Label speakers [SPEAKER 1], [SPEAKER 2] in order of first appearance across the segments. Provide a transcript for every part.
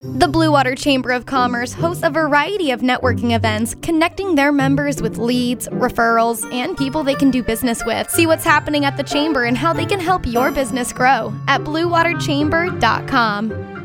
[SPEAKER 1] The Blue Water Chamber of Commerce hosts a variety of networking events, connecting their members with leads, referrals, and people they can do business with. See what's happening at the Chamber and how they can help your business grow at bluewaterchamber.com.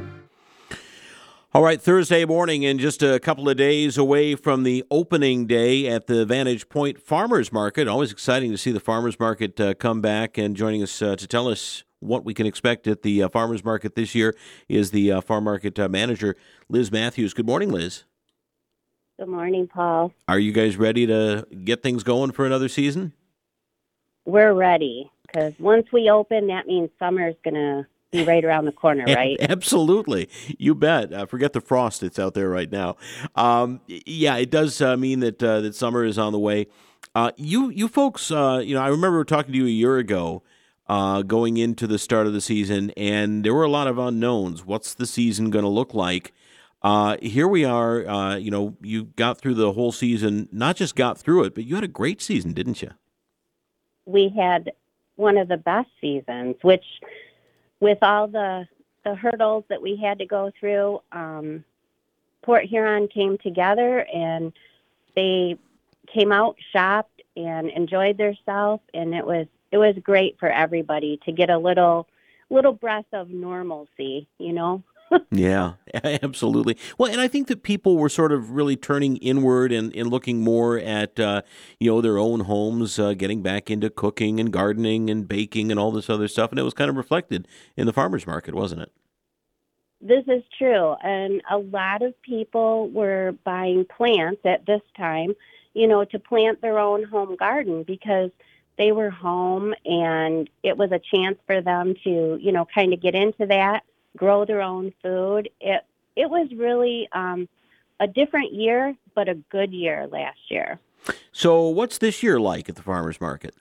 [SPEAKER 2] All right, Thursday morning and just a couple of days away from the opening day at the Vantage Point Farmers Market. Always exciting to see the Farmers Market come back, and joining us to tell us what we can expect at the Farmers Market this year is the Farm Market Manager, Liz Matthews. Good morning, Liz.
[SPEAKER 3] Good morning, Paul.
[SPEAKER 2] Are you guys ready to get things going for another season?
[SPEAKER 3] We're ready, because once we open, that means summer's going to be right around the corner, right?
[SPEAKER 2] Absolutely. You bet. Forget the frost that's out there right now. Yeah, it does mean that summer is on the way. You folks, I remember talking to you a year ago going into the start of the season, and there were a lot of unknowns. What's the season going to look like? Here we are. You got through the whole season, not just got through it, but you had a great season, didn't you?
[SPEAKER 3] We had one of the best seasons, which with all the hurdles that we had to go through, Port Huron came together and they came out, shopped, and enjoyed themselves, and it was great for everybody to get a little breath of normalcy,
[SPEAKER 2] Yeah, absolutely. Well, and I think that people were sort of really turning inward and looking more at, their own homes, getting back into cooking and gardening and baking and all this other stuff. And it was kind of reflected in the farmers market, wasn't it?
[SPEAKER 3] This is true. And a lot of people were buying plants at this time, to plant their own home garden, because they were home and it was a chance for them to, kind of get into that, grow their own food. It was really a different year, but a good year last year.
[SPEAKER 2] So what's this year like at the farmers market?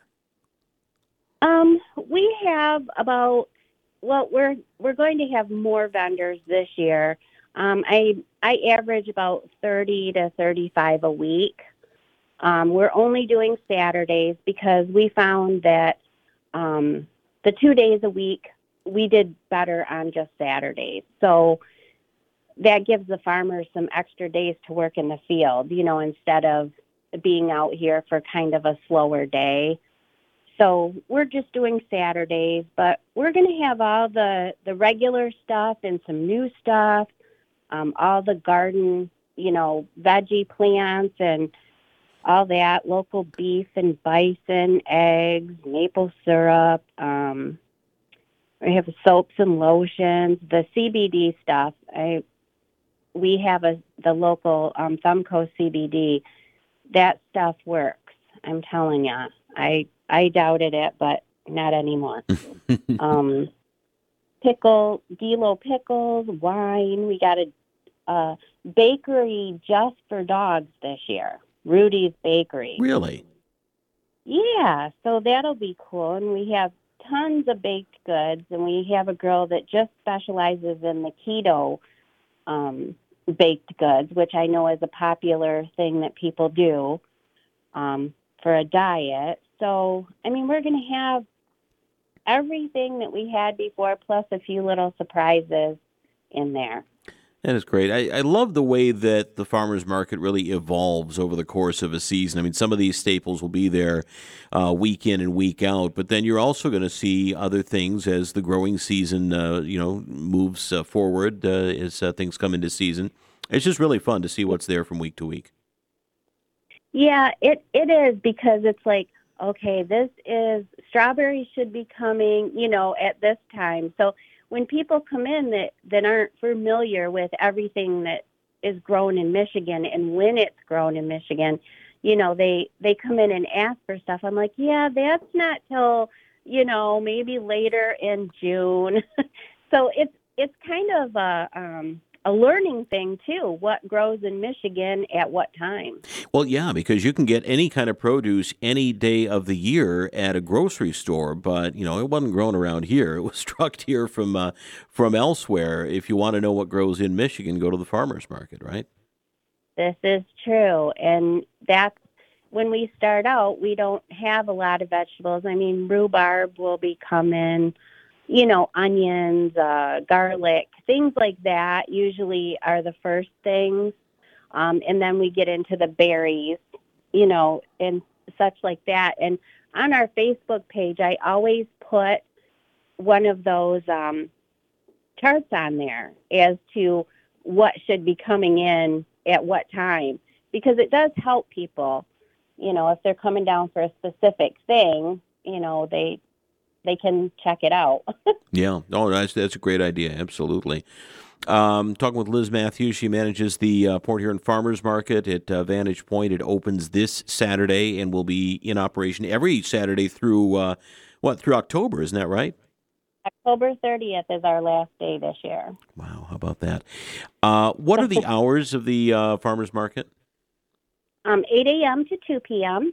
[SPEAKER 3] We have we're going to have more vendors this year. I average about 30 to 35 a week. We're only doing Saturdays because we found that the 2 days a week, we did better on just Saturdays. So that gives the farmers some extra days to work in the field, instead of being out here for kind of a slower day. So we're just doing Saturdays, but we're going to have all the regular stuff and some new stuff, all the garden, veggie plants and all that, local beef and bison, eggs, maple syrup. We have soaps and lotions, the CBD stuff. We have the local Thumbco CBD. That stuff works. I'm telling you. I doubted it, but not anymore. Delo pickles, wine. We got a bakery just for dogs this year. Rudy's Bakery.
[SPEAKER 2] Really?
[SPEAKER 3] Yeah, so that'll be cool. And we have tons of baked goods, and we have a girl that just specializes in the keto baked goods, which I know is a popular thing that people do for a diet. So, we're going to have everything that we had before, plus a few little surprises in there.
[SPEAKER 2] That is great. I love the way that the farmers market really evolves over the course of a season. Some of these staples will be there week in and week out, but then you're also going to see other things as the growing season, moves forward as things come into season. It's just really fun to see what's there from week to week.
[SPEAKER 3] Yeah, it is, because it's like, okay, strawberries should be coming, at this time. So when people come in that aren't familiar with everything that is grown in Michigan and when it's grown in Michigan, they come in and ask for stuff. I'm like, yeah, that's not till, maybe later in June. So it's kind of a learning thing too, what grows in Michigan at what time.
[SPEAKER 2] Well, yeah, because you can get any kind of produce any day of the year at a grocery store, but, it wasn't grown around here. It was trucked here from elsewhere. If you want to know what grows in Michigan, go to the farmers market, right?
[SPEAKER 3] This is true, and that's when we start out, we don't have a lot of vegetables. Rhubarb will be coming, onions, garlic, things like that usually are the first things. And then we get into the berries, and such like that. And on our Facebook page, I always put one of those charts on there as to what should be coming in at what time, because it does help people, if they're coming down for a specific thing, they can check it out.
[SPEAKER 2] Yeah. Oh, that's a great idea. Absolutely. Talking with Liz Matthews. She manages the Port Huron Farmers Market at Vantage Point. It opens this Saturday and will be in operation every Saturday through through October, isn't that right?
[SPEAKER 3] October 30th is our last day this year.
[SPEAKER 2] Wow, how about that? What are the hours of the farmers market?
[SPEAKER 3] 8 a.m. to 2 p.m.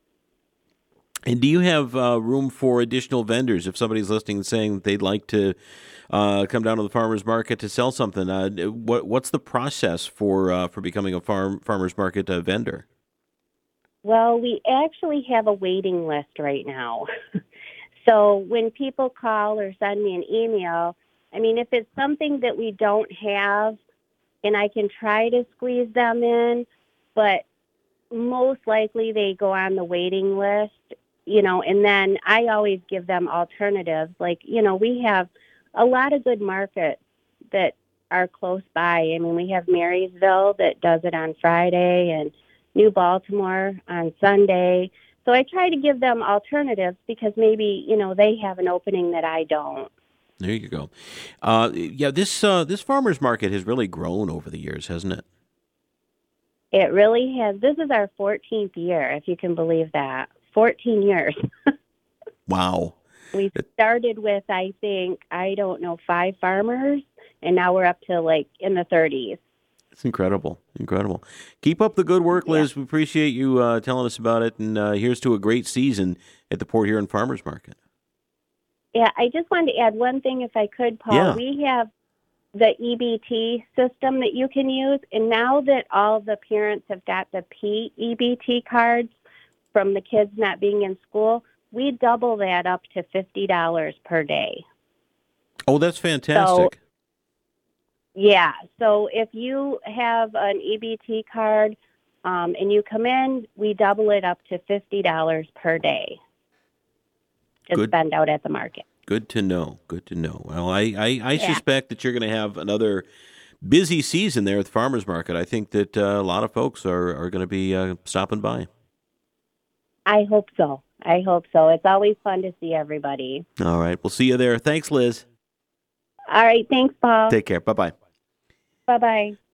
[SPEAKER 2] And do you have room for additional vendors if somebody's listening and saying that they'd like to come down to the farmers market to sell something? What's the process for becoming a farmers market vendor?
[SPEAKER 3] Well, we actually have a waiting list right now. So when people call or send me an email, if it's something that we don't have, and I can try to squeeze them in, but most likely they go on the waiting list, and then I always give them alternatives. Like, we have a lot of good markets that are close by. We have Marysville that does it on Friday and New Baltimore on Sunday. So I try to give them alternatives because maybe, they have an opening that I don't.
[SPEAKER 2] There you go. This farmers market has really grown over the years, hasn't it?
[SPEAKER 3] It really has. This is our 14th year, if you can believe that. 14 years.
[SPEAKER 2] Wow.
[SPEAKER 3] We started with, I think, 5 farmers, and now we're up to in the 30s.
[SPEAKER 2] It's incredible. Incredible. Keep up the good work, Liz. Yeah. We appreciate you telling us about it, and here's to a great season at the Port Huron Farmers Market.
[SPEAKER 3] Yeah, I just wanted to add one thing, if I could, Paul.
[SPEAKER 2] Yeah.
[SPEAKER 3] We have the EBT system that you can use, and now that all the parents have got the EBT cards from the kids not being in school, we double that up to $50 per day.
[SPEAKER 2] Oh, that's fantastic.
[SPEAKER 3] So if you have an EBT card and you come in, we double it up to $50 per day to spend out at the market.
[SPEAKER 2] Good to know. Well, I suspect that you're going to have another busy season there at the farmers market. I think that a lot of folks are going to be stopping by.
[SPEAKER 3] I hope so. It's always fun to see everybody.
[SPEAKER 2] All right. We'll see you there. Thanks, Liz.
[SPEAKER 3] All right. Thanks, Paul.
[SPEAKER 2] Take care. Bye-bye.
[SPEAKER 3] Bye-bye.